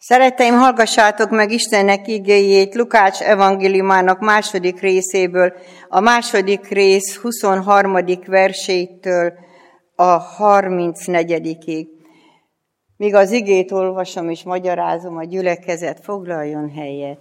Szeretteim, hallgassátok meg Istennek igéjét Lukács evangéliumának 2. részéből, a 2. rész 23. versétől a 34-ig. Míg az igét olvasom és magyarázom, a gyülekezet foglaljon helyet.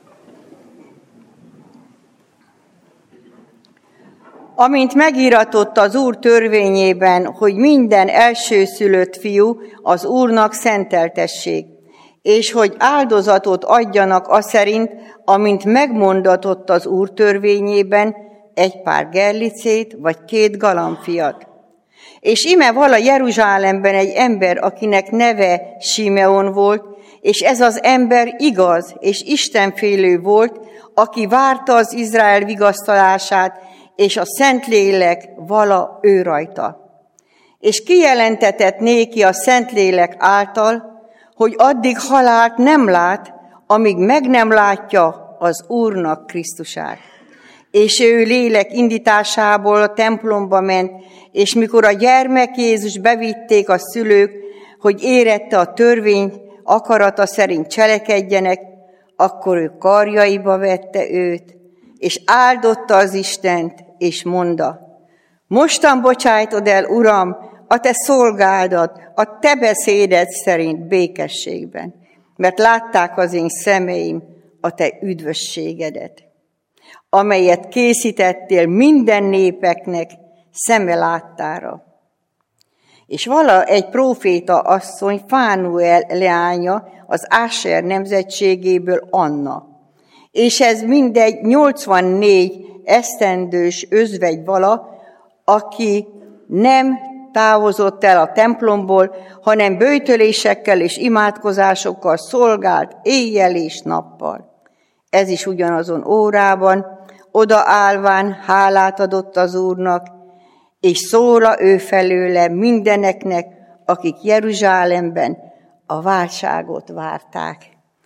Amint megíratott az Úr törvényében, hogy minden elsőszülött fiú az Úrnak szenteltessék, és hogy áldozatot adjanak aszerint, amint megmondatott az Úr törvényében, egy pár gerlicét vagy 2 galambfiat. És íme vala Jeruzsálemben egy ember, akinek neve Simeon volt, és ez az ember igaz és istenfélő volt, aki várta az Izrael vigasztalását, és a Szentlélek vala ő rajta. És kijelentetett néki a Szentlélek által, hogy addig halált nem lát, amíg meg nem látja az Úrnak Krisztusát. És ő lélek indításából a templomba ment, és mikor a gyermek Jézus bevitték a szülők, hogy érette a törvény akarata szerint cselekedjenek, akkor ő karjaiba vette őt, és áldotta az Istent, és mondta: mostan bocsájtod el, Uram, a te szolgádat, a te beszéded szerint békességben, mert látták az én szemeim a te üdvösségedet, amelyet készítettél minden népeknek szeme láttára. És vala egy próféta asszony, Fánuel leánya, az Áser nemzetségéből Anna, és ez mindegy 84 esztendős özvegy vala, aki nem távozott el a templomból, hanem böjtölésekkel és imádkozásokkal szolgált éjjel és nappal. Ez is ugyanazon órában, odaállván hálát adott az Úrnak, és szóla ő felőle mindeneknek, akik Jeruzsálemben a váltságot várták.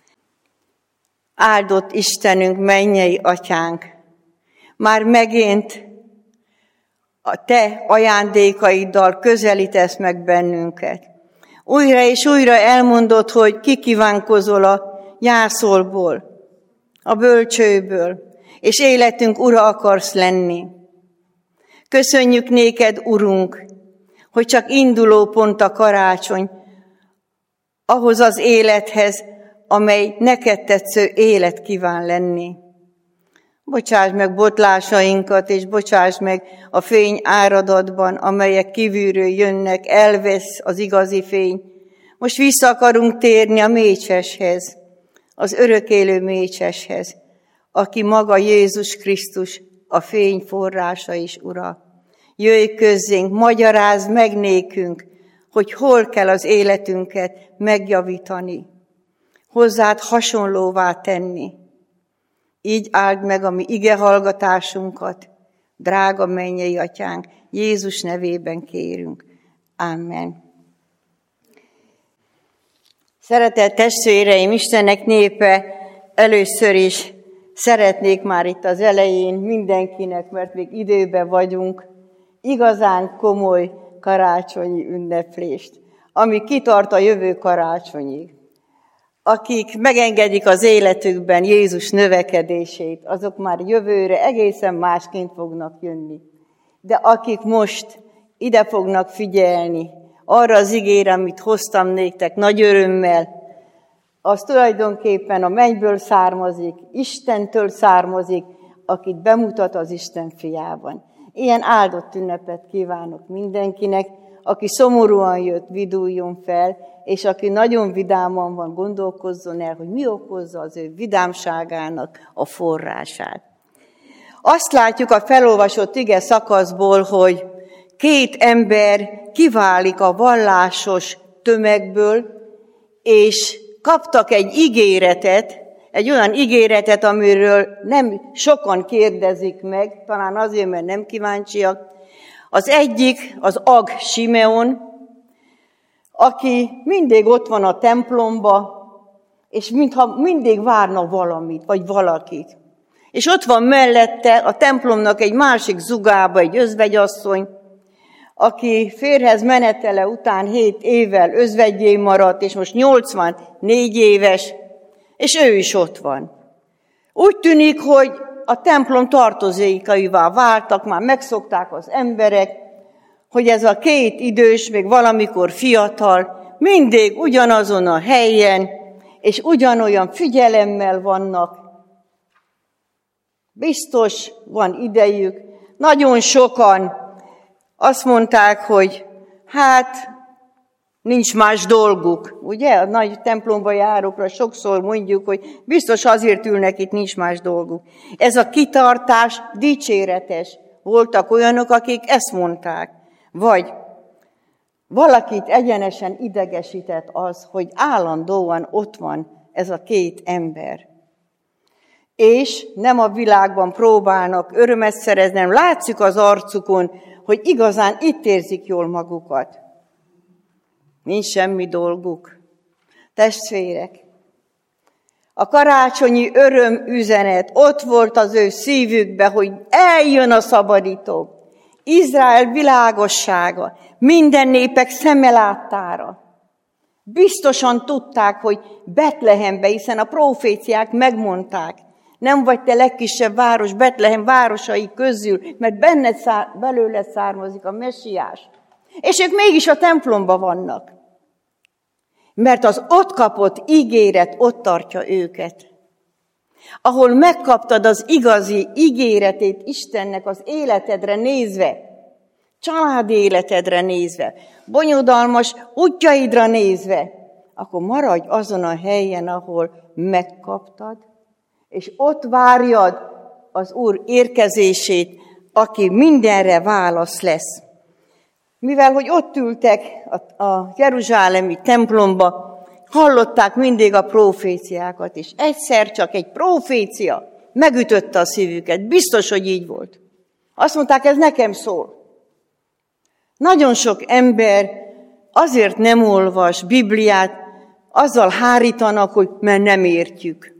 Áldott Istenünk, mennyei Atyánk, már megint a te ajándékaiddal közelítesz meg bennünket. Újra és újra elmondod, hogy kikívánkozol a jászolból, a bölcsőből, és életünk ura akarsz lenni. Köszönjük néked, Urunk, hogy csak induló pont a karácsony ahhoz az élethez, amely neked tetsző élet kíván lenni. Bocsáss meg botlásainkat, és bocsáss meg a fény áradatban, amelyek kívülről jönnek, elvesz az igazi fény. Most vissza akarunk térni a mécseshez, az örökélő mécseshez, aki maga Jézus Krisztus, a fény forrása és ura. Jöjj közzénk, magyarázd meg nékünk, hogy hol kell az életünket megjavítani, hozzád hasonlóvá tenni. Így áld meg a mi igehallgatásunkat, drága mennyei Atyánk, Jézus nevében kérünk. Amen. Szeretett testvéreim, Istennek népe, először is szeretnék már itt az elején mindenkinek, mert még időben vagyunk, igazán komoly karácsonyi ünneplést, ami kitart a jövő karácsonyig. Akik megengedik az életükben Jézus növekedését, azok már jövőre egészen másként fognak jönni. De akik most ide fognak figyelni, arra az igére, amit hoztam néktek nagy örömmel, az tulajdonképpen a mennyből származik, Istentől származik, akit bemutat az Isten fiában. Ilyen áldott ünnepet kívánok mindenkinek, aki szomorúan jött, viduljon fel, és aki nagyon vidáman van, gondolkozzon el, hogy mi okozza az ő vidámságának a forrását. Azt látjuk a felolvasott ige szakaszból, hogy 2 ember kiválik a vallásos tömegből, és kaptak egy ígéretet, egy olyan ígéretet, amiről nem sokan kérdezik meg, talán azért, mert nem kíváncsiak. Az egyik az Ag Simeon, aki mindig ott van a templomba, és mintha mindig várna valamit, vagy valakit. És ott van mellette a templomnak egy másik zugába egy özvegyasszony, aki férjhez menetele után 7 évvel özvegyé maradt, és most 84 éves, és ő is ott van. Úgy tűnik, hogy a templom tartozékaivá váltak, már megszokták az emberek, hogy ez a 2 idős, még valamikor fiatal, mindig ugyanazon a helyen, és ugyanolyan figyelemmel vannak. Biztos van idejük. Nagyon sokan azt mondták, hogy hát nincs más dolguk. Ugye? A nagy templomba járókra sokszor mondjuk, hogy biztos azért ülnek itt, nincs más dolguk. Ez a kitartás dicséretes. Voltak olyanok, akik ezt mondták. Vagy valakit egyenesen idegesített az, hogy állandóan ott van ez a 2 ember. És nem a világban próbálnak örömet szerezni, nem látszik az arcukon, hogy igazán itt érzik jól magukat. Nincs semmi dolguk. Testvérek, a karácsonyi örömüzenet ott volt az ő szívükbe, hogy eljön a szabadító. Izrael világossága, minden népek szeme láttára. Biztosan tudták, hogy Betlehembe, hiszen a proféciák megmondták, nem vagy te legkisebb város Betlehem városai közül, mert belőle származik a messiás. És ők mégis a templomba vannak. Mert az ott kapott ígéret ott tartja őket. Ahol megkaptad az igazi ígéretét Istennek az életedre nézve, család életedre nézve, bonyodalmas útjaidra nézve, akkor maradj azon a helyen, ahol megkaptad, és ott várjad az Úr érkezését, aki mindenre válasz lesz. Mivel, hogy ott ültek a jeruzsálemi templomba, hallották mindig a proféciákat, és egyszer csak egy profécia megütötte a szívüket. Biztos, hogy így volt. Azt mondták, ez nekem szól. Nagyon sok ember azért nem olvas Bibliát, azzal hárítanak, hogy mert nem értjük.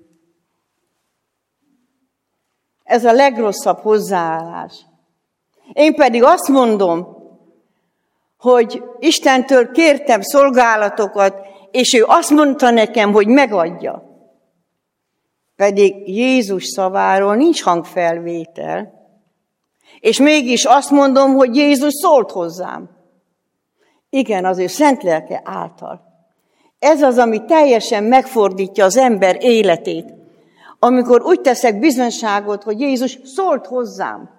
Ez a legrosszabb hozzáállás. Én pedig azt mondom, hogy Istentől kértem szolgálatokat, és ő azt mondta nekem, hogy megadja. Pedig Jézus szaváról nincs hangfelvétel. És mégis azt mondom, hogy Jézus szólt hozzám. Igen, az ő szent lelke által. Ez az, ami teljesen megfordítja az ember életét. Amikor úgy teszek bizonyságot, hogy Jézus szólt hozzám.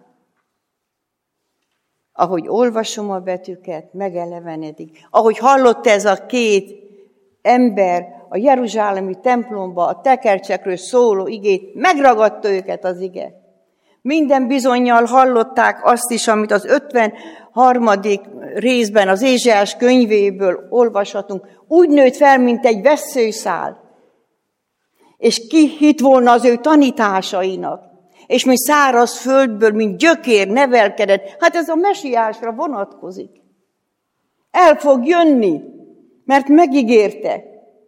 Ahogy olvasom a betűket, megelevenedik. Ahogy hallott ez a 2 ember a jeruzsálemi templomba a tekercsekről szóló igét, megragadta őket az ige. Minden bizonnyal hallották azt is, amit az 53. részben az Ézsaiás könyvéből olvashatunk. Úgy nőtt fel, mint egy vesszőszál. És ki hitt volna az ő tanításainak. És mint száraz földből, mint gyökér nevelkedett. Hát ez a mesiásra vonatkozik. El fog jönni, mert megígérte.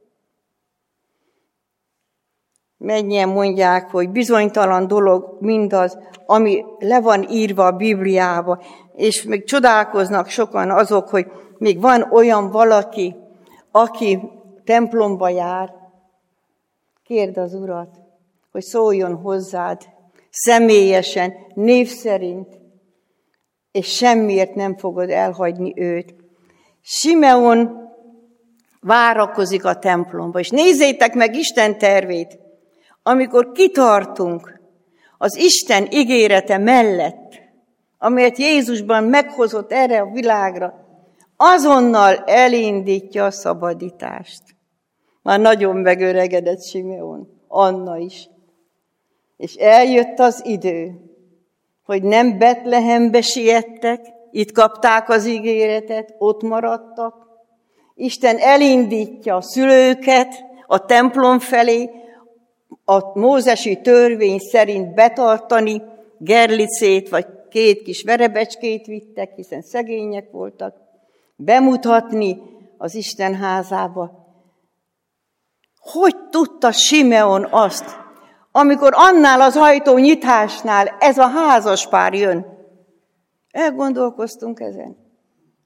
Mennyien mondják, hogy bizonytalan dolog mindaz, ami le van írva a Bibliába, és még csodálkoznak sokan azok, hogy még van olyan valaki, aki templomba jár. Kérd az Urat, hogy szóljon hozzád személyesen, név szerint, és semmiért nem fogod elhagyni őt. Simeon várakozik a templomba, és nézzétek meg Isten tervét, amikor kitartunk az Isten ígérete mellett, amelyet Jézusban meghozott erre a világra, azonnal elindítja a szabadítást. Már nagyon megöregedett Simeon, Anna is. És eljött az idő, hogy nem Betlehembe siettek, itt kapták az ígéretet, ott maradtak. Isten elindítja a szülőket a templom felé, a mózesi törvény szerint betartani, gerlicét vagy 2 kis verebecskét vittek, hiszen szegények voltak, bemutatni az Isten házába. Hogy tudta Simeon azt, amikor annál az ajtó nyitásnál ez a házaspár jön? Elgondolkoztunk ezen.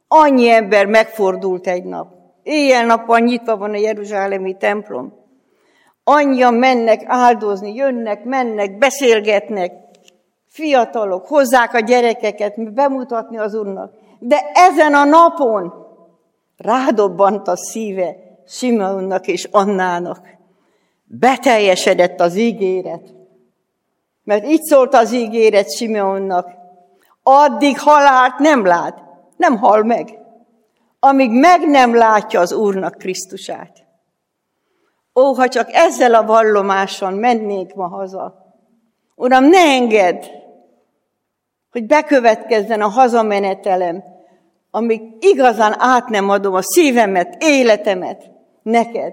Annyi ember megfordult egy nap. Éjjel-nappal nyitva van a jeruzsálemi templom. Annyian mennek áldozni, jönnek, mennek, beszélgetnek. Fiatalok, hozzák a gyerekeket bemutatni az Úrnak. De ezen a napon rádobbant a szíve Simeonnak és Annának. Beteljesedett az ígéret. Mert így szólt az ígéret Simeonnak. Addig halált nem lát, nem hal meg, amíg meg nem látja az Úrnak Krisztusát. Ó, ha csak ezzel a vallomáson mennék ma haza. Uram, ne engedd, hogy bekövetkezzen a hazamenetelem, amíg igazán át nem adom a szívemet, életemet neked.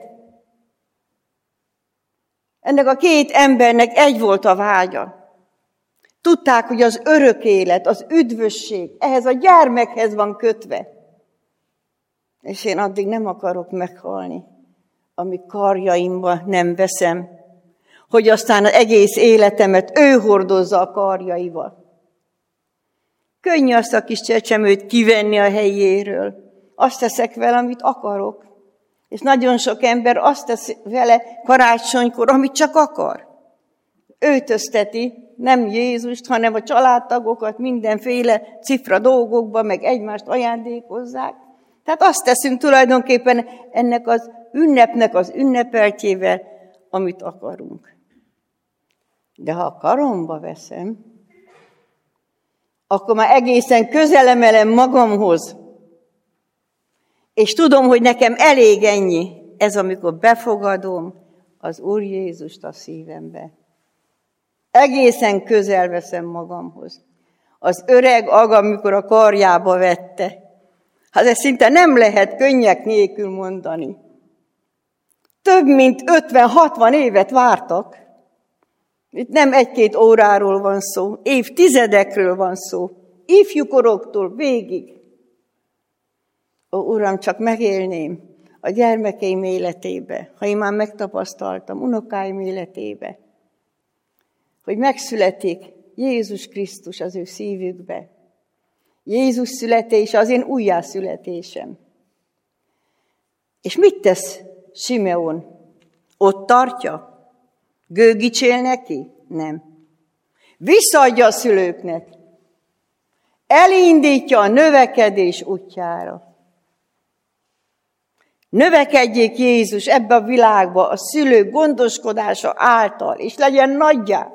Ennek a két embernek egy volt a vágya. Tudták, hogy az örök élet, az üdvösség ehhez a gyermekhez van kötve. És én addig nem akarok meghalni, amíg karjaimba nem veszem, hogy aztán az egész életemet ő hordozza a karjaival. Könnyű azt a kis csecsemőt kivenni a helyéről. Azt teszek vele, amit akarok. És nagyon sok ember azt tesz vele karácsonykor, amit csak akar. Öltözteti nem Jézust, hanem a családtagokat mindenféle cifra dolgokba, meg egymást ajándékozzák. Tehát azt teszünk tulajdonképpen ennek az ünnepnek az ünnepeltjével, amit akarunk. De ha a karomba veszem, akkor már egészen közel emelem magamhoz, és tudom, hogy nekem elég ennyi. Ez amikor befogadom az Úr Jézust a szívembe. Egészen közel veszem magamhoz. Az öreg aga, amikor a karjába vette. Hát ez szinte nem lehet könnyek nélkül mondani. Több mint 50-60 évet vártak. Itt nem 1-2 óráról van szó, évtizedekről van szó. Ifjúkoroktól végig. Ó, Uram, csak megélném a gyermekeim életébe, ha én már megtapasztaltam, unokáim életébe, hogy megszületik Jézus Krisztus az ő szívükbe. Jézus születése az én újjászületésem. És mit tesz Simeon? Ott tartja? Gőgicsél neki? Nem. Visszaadja a szülőknek. Elindítja a növekedés útjára. Növekedjék Jézus ebbe a világba a szülők gondoskodása által, és legyen nagyjá.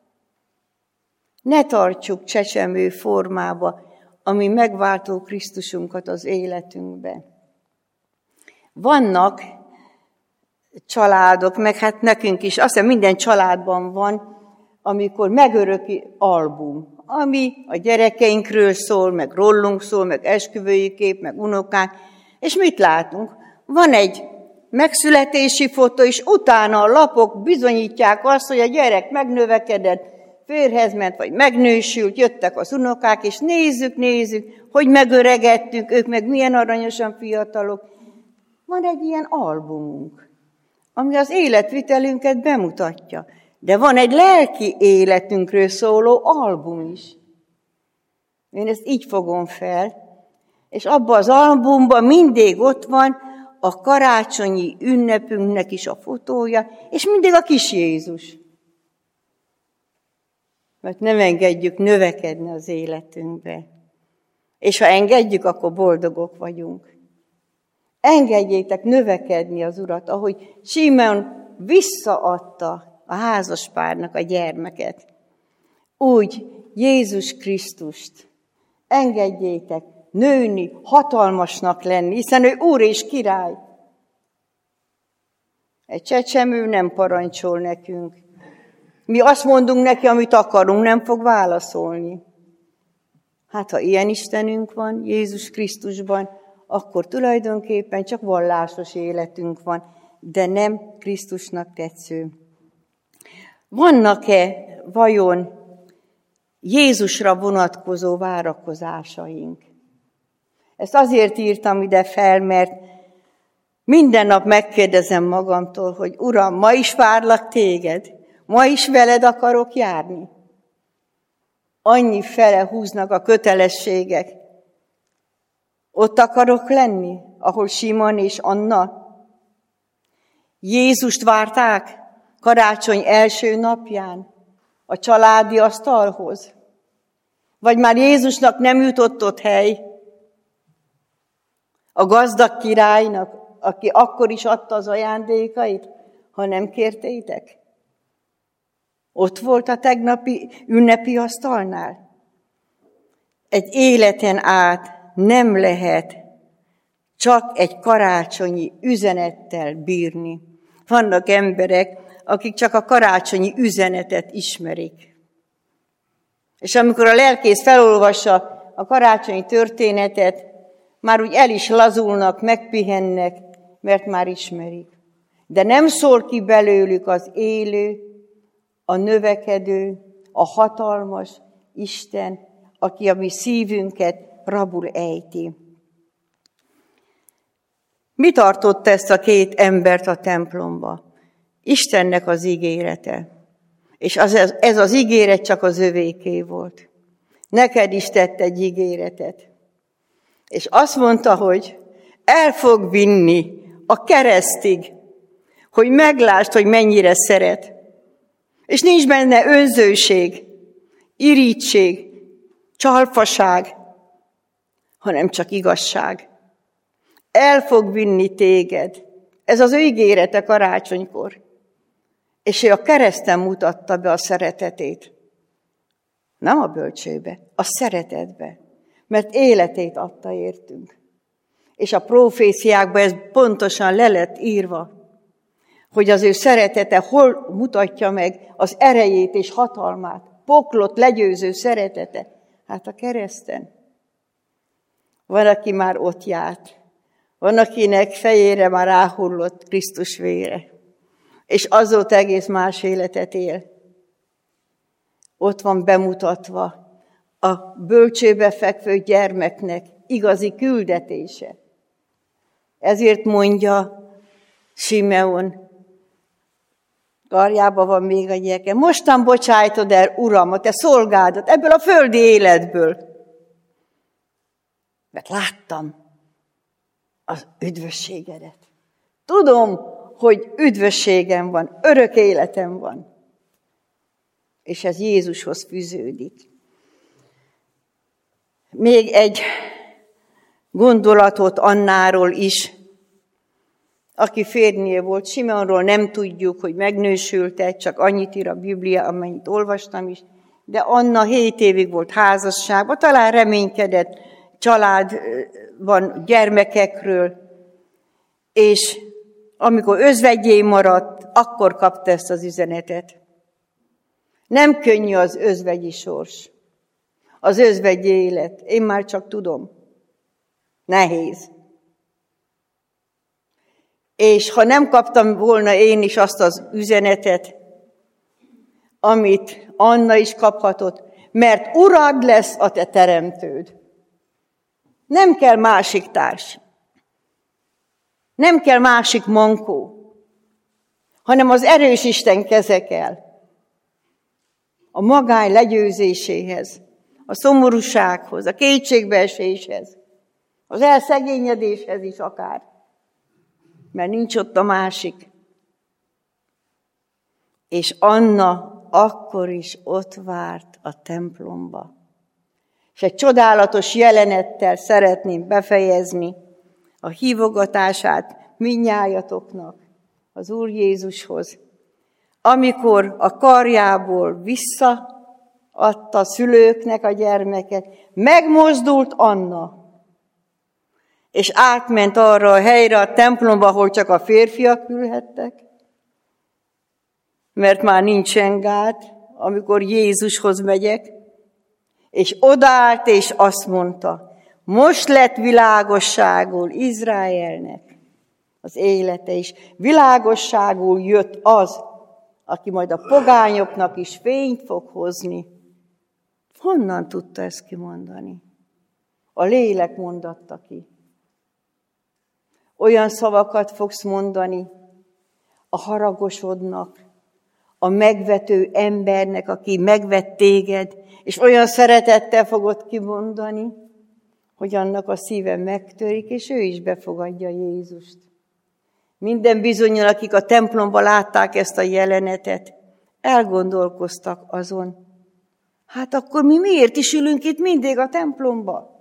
Ne tartsuk csecsemő formába, ami megváltó Krisztusunkat az életünkbe. Vannak családok, meg hát nekünk is, azt hiszem minden családban van, amikor megöröki album, ami a gyerekeinkről szól, meg rólunk szól, meg esküvői kép, meg unokánk, és mit látunk? Van egy megszületési fotó, és utána a lapok bizonyítják azt, hogy a gyerek megnövekedett, férjhez ment, vagy megnősült, jöttek az unokák, és nézzük, hogy megöregettünk, ők meg milyen aranyosan fiatalok. Van egy ilyen albumunk, ami az életvitelünket bemutatja. De van egy lelki életünkről szóló album is. Én ezt így fogom fel, és abban az albumban mindig ott van a karácsonyi ünnepünknek is a fotója, és mindig a kis Jézus. Mert nem engedjük növekedni az életünkbe. És ha engedjük, akkor boldogok vagyunk. Engedjétek növekedni az Urat, ahogy Simeon visszaadta a házaspárnak a gyermeket. Úgy Jézus Krisztust engedjétek nőni, hatalmasnak lenni, hiszen ő Úr és Király. Egy csecsemő nem parancsol nekünk. Mi azt mondunk neki, amit akarunk, nem fog válaszolni. Hát, ha ilyen Istenünk van, Jézus Krisztusban, akkor tulajdonképpen csak vallásos életünk van, de nem Krisztusnak tetsző. Vannak-e vajon Jézusra vonatkozó várakozásaink? Ezt azért írtam ide fel, mert minden nap megkérdezem magamtól, hogy Uram, ma is várlak téged, ma is veled akarok járni. Annyi fele húznak a kötelességek. Ott akarok lenni, ahol Simon és Anna. Jézust várták karácsony első napján a családi asztalhoz. Vagy már Jézusnak nem jutott ott hely? A gazdag királynak, aki akkor is adta az ajándékait, ha nem kértétek? Ott volt a tegnapi ünnepi asztalnál? Egy életen át nem lehet csak egy karácsonyi üzenettel bírni. Vannak emberek, akik csak a karácsonyi üzenetet ismerik. És amikor a lelkész felolvassa a karácsonyi történetet, már úgy el is lazulnak, megpihennek, mert már ismerik. De nem szól ki belőlük az élő, a növekedő, a hatalmas Isten, aki a mi szívünket rabul ejti. Mi tartott ezt a két embert a templomba? Istennek az ígérete. És ez az ígéret csak az övéké volt. Neked is tett egy ígéretet. És azt mondta, hogy el fog vinni a keresztig, hogy meglásd, hogy mennyire szeret. És nincs benne önzőség, irigység, csalfaság, hanem csak igazság. El fog vinni téged. Ez az ő ígérete karácsonykor. És ő a kereszten mutatta be a szeretetét. Nem a bölcsőbe, a szeretetbe. Mert életét adta értünk. És a proféciákban ez pontosan le lett írva, hogy az ő szeretete hol mutatja meg az erejét és hatalmát, poklot legyőző szeretete. Hát a kereszten. Van, aki már ott járt. Van, akinek fejére már ráhullott Krisztus vére. És azóta egész más életet él. Ott van bemutatva a bölcsőbe fekvő gyermeknek igazi küldetése. Ezért mondja Simeon, karjában van még a gyereke, mostan bocsájtod el, Uram, a te szolgádat ebből a földi életből. Mert láttam az üdvösségedet. Tudom, hogy üdvösségem van, örök életem van. És ez Jézushoz fűződik. Még egy gondolatot Annáról is, aki férjnél volt. Simeonról nem tudjuk, hogy megnősült-e, csak annyit ír a Biblia, amennyit olvastam is. De Anna 7 évig volt házasságban, talán reménykedett családban, gyermekekről, és amikor özvegyé maradt, akkor kapta ezt az üzenetet. Nem könnyű az özvegyi sors, az özvegyi élet. Én már csak tudom. Nehéz. És ha nem kaptam volna én is azt az üzenetet, amit Anna is kaphatott, mert urad lesz a te teremtőd. Nem kell másik társ. Nem kell másik mankó, hanem az erős Isten keze kell. A magány legyőzéséhez, a szomorúsághoz, a kétségbeeséshez, az elszegényedéshez is akár. Mert nincs ott a másik. És Anna akkor is ott várt a templomba. És egy csodálatos jelenettel szeretném befejezni a hívogatását mindnyájatoknak az Úr Jézushoz. Amikor a karjából visszaadta a szülőknek a gyermeket, megmozdult Anna, és átment arra a helyre, a templomba, ahol csak a férfiak ülhettek, mert már nincsen gát, amikor Jézushoz megyek, és odaállt, és azt mondta, most lett világosságul Izraelnek az élete is. Világosságul jött az, aki majd a pogányoknak is fényt fog hozni. Honnan tudta ezt kimondani? A lélek mondatta ki. Olyan szavakat fogsz mondani a haragosodnak, a megvető embernek, aki megvett téged, és olyan szeretettel fogod kimondani, hogy annak a szíve megtörik, és ő is befogadja Jézust. Minden bizonnyal, akik a templomban látták ezt a jelenetet, elgondolkoztak azon. Hát akkor mi miért is ülünk itt mindig a templomba?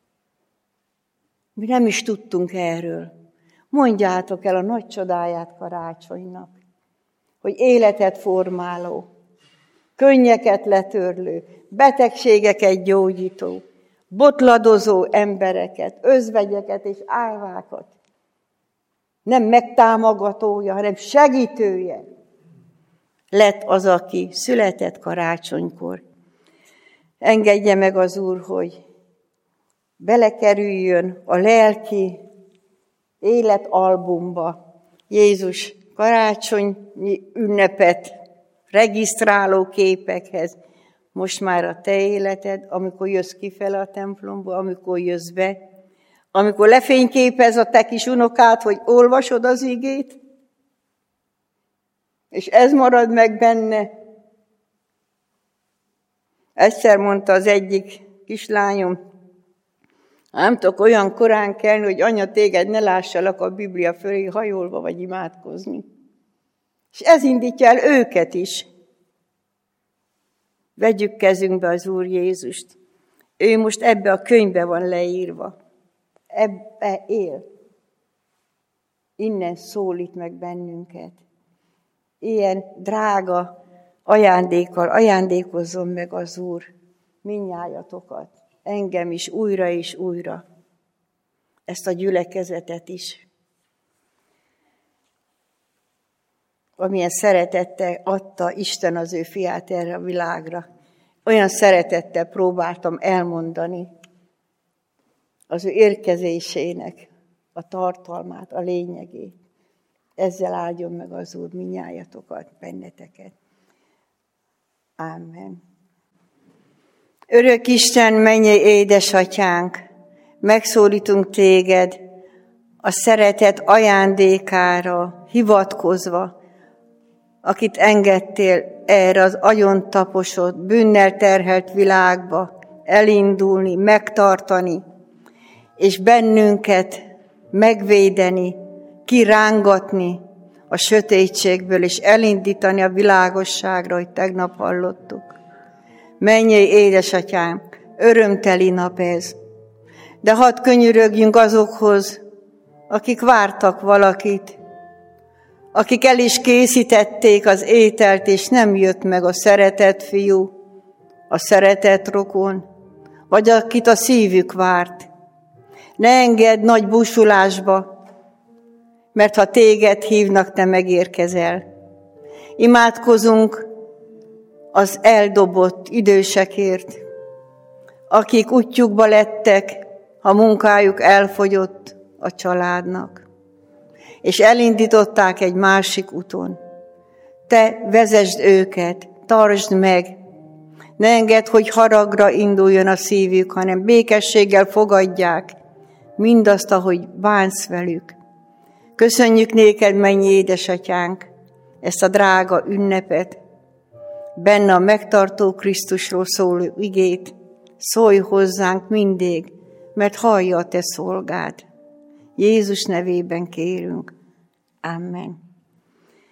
Mi nem is tudtunk erről. Mondjátok el a nagy csodáját karácsonynak, hogy életet formáló, könnyeket letörlő, betegségeket gyógyító, botladozó embereket, özvegyeket és árvákat. Nem megtámogatója, hanem segítője lett az, aki született karácsonykor. Engedje meg az Úr, hogy belekerüljön a lelki életalbumba Jézus karácsonyi ünnepet regisztráló képekhez. Most már a te életed, amikor jössz kifele a templomba, amikor jössz be, amikor lefényképez a te kis unokád, hogy olvasod az igét, és ez marad meg benne. Egyszer mondta az egyik kislányom, nem tudok olyan korán kelni, hogy anya, téged ne lássalak a Biblia fölé hajolva vagy imádkozni. És ez indítja el őket is. Vegyük kezünkbe az Úr Jézust. Ő most ebbe a könyvbe van leírva. Ebbe él. Innen szólít meg bennünket. Ilyen drága ajándékkal ajándékozzon meg az Úr mindnyájatokat. Engem is újra és újra. Ezt a gyülekezetet is. Amilyen szeretettel adta Isten az ő fiát erre a világra. Olyan szeretettel próbáltam elmondani az ő érkezésének a tartalmát, a lényegét. Ezzel áldjon meg az Úr mindnyájatokat, benneteket. Amen. Örök Isten, mennyei édesatyánk, megszólítunk téged a szeretet ajándékára hivatkozva, akit engedtél erre az agyon taposott, bűnnel terhelt világba elindulni, megtartani, és bennünket megvédeni, kirángatni a sötétségből, és elindítani a világosságra, hogy tegnap hallottuk. Mennyei édesatyám, örömteli nap ez, de hadd könyörögjünk azokhoz, akik vártak valakit, akik el is készítették az ételt, és nem jött meg a szeretett fiú, a szeretett rokon, vagy akit a szívük várt. Ne engedd nagy búsulásba, mert ha téged hívnak, te megérkezel. Imádkozunk az eldobott idősekért, akik útjukba lettek, ha munkájuk elfogyott a családnak, és elindították egy másik úton. Te vezesd őket, tartsd meg, ne engedd, hogy haragra induljon a szívük, hanem békességgel fogadják mindazt, ahogy bánsz velük. Köszönjük néked, mennyei édesatyánk, ezt a drága ünnepet, benne a megtartó Krisztusról szóló igét, szólj hozzánk mindig, mert hallja a te szolgád. Jézus nevében kérünk. Amen.